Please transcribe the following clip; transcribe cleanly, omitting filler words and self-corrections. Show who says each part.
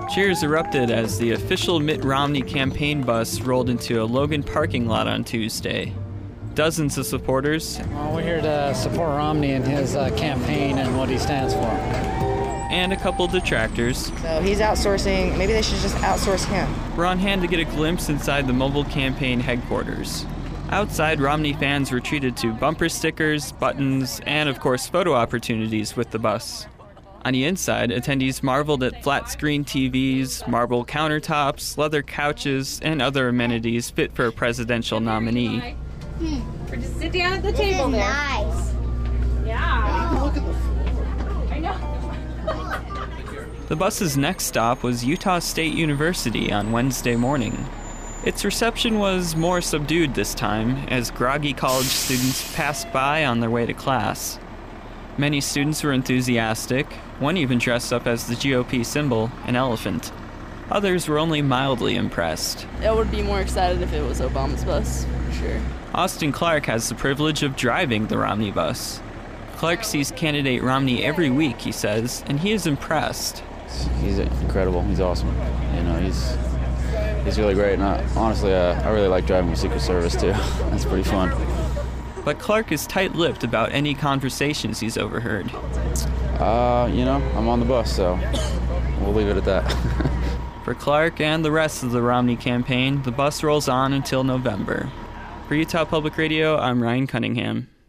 Speaker 1: Cheers erupted as the official Mitt Romney campaign bus rolled into a Logan parking lot on Tuesday. Dozens of supporters.
Speaker 2: Well, we're here to support Romney and his campaign and what he stands for.
Speaker 1: And a couple detractors.
Speaker 3: So he's outsourcing. Maybe they should just outsource him.
Speaker 1: Were on hand to get a glimpse inside the mobile campaign headquarters. Outside, Romney fans were treated to bumper stickers, buttons, and of course photo opportunities with the bus. On the inside, attendees marveled at flat-screen TVs, marble countertops, leather couches, and other amenities fit for a presidential nominee.
Speaker 4: Or just sit down at the table there.
Speaker 5: Nice.
Speaker 4: Yeah.
Speaker 5: Look at the floor.
Speaker 4: I know.
Speaker 1: The bus's next stop was Utah State University on Wednesday morning. Its reception was more subdued this time, as groggy college students passed by on their way to class. Many students were enthusiastic, one even dressed up as the GOP symbol, an elephant. Others were only mildly impressed.
Speaker 6: I would be more excited if it was Obama's bus, for sure.
Speaker 1: Austin Clark has the privilege of driving the Romney bus. Clark sees candidate Romney every week, he says, and he is impressed.
Speaker 7: He's incredible. He's awesome. You know, he's really great. And honestly, I really like driving with Secret Service too. That's pretty fun.
Speaker 1: But Clark is tight-lipped about any conversations he's overheard.
Speaker 7: You know, I'm on the bus, so we'll leave it at that.
Speaker 1: For Clark and the rest of the Romney campaign, the bus rolls on until November. For Utah Public Radio, I'm Ryan Cunningham.